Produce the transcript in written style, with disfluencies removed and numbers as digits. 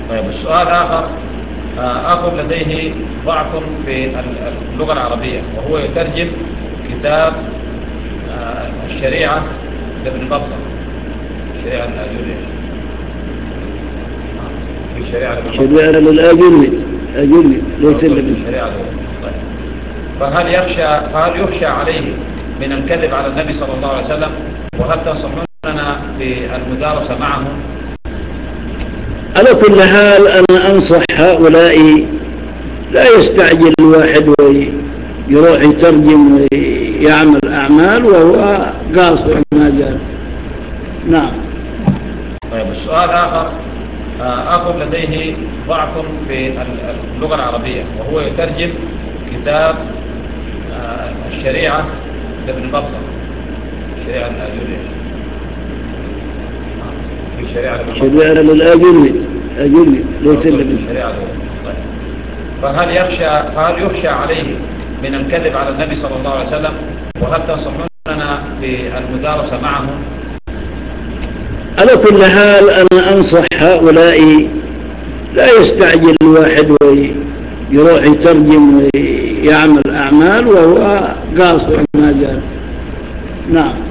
طيب السؤال آخر، أخ لديه ضعف في اللغة العربية وهو يترجم كتاب الشريعة لابن بطة، الشريعة الآجرية، الشريعة للآجري ليس الشريعة. طيب فهل يخشى عليه من الكذب على النبي صلى الله عليه وسلم، وهل تنصحوننا بالمدارسة معه؟ على كل حال أنا أنصح هؤلاء لا يستعجل الواحد ويروح يترجم ويعمل أعمال وهو قاصر ما جاء. نعم. طيب السؤال آخر، أخ لديه ضعف في اللغة العربية وهو يترجم كتاب الشريعة لابن بطة، الشريعة الآجرية، الشريعة للآجري ليس الشريعة. طيب فهل يخشى عليه من الكذب على النبي صلى الله عليه وسلم، وهل تنصحوننا بالمدارسة معه؟ على كل حال أنا أنصح هؤلاء لا يستعجل الواحد ويروح يترجم ويعمل أعمال وهو قاصر ما جاء. نعم.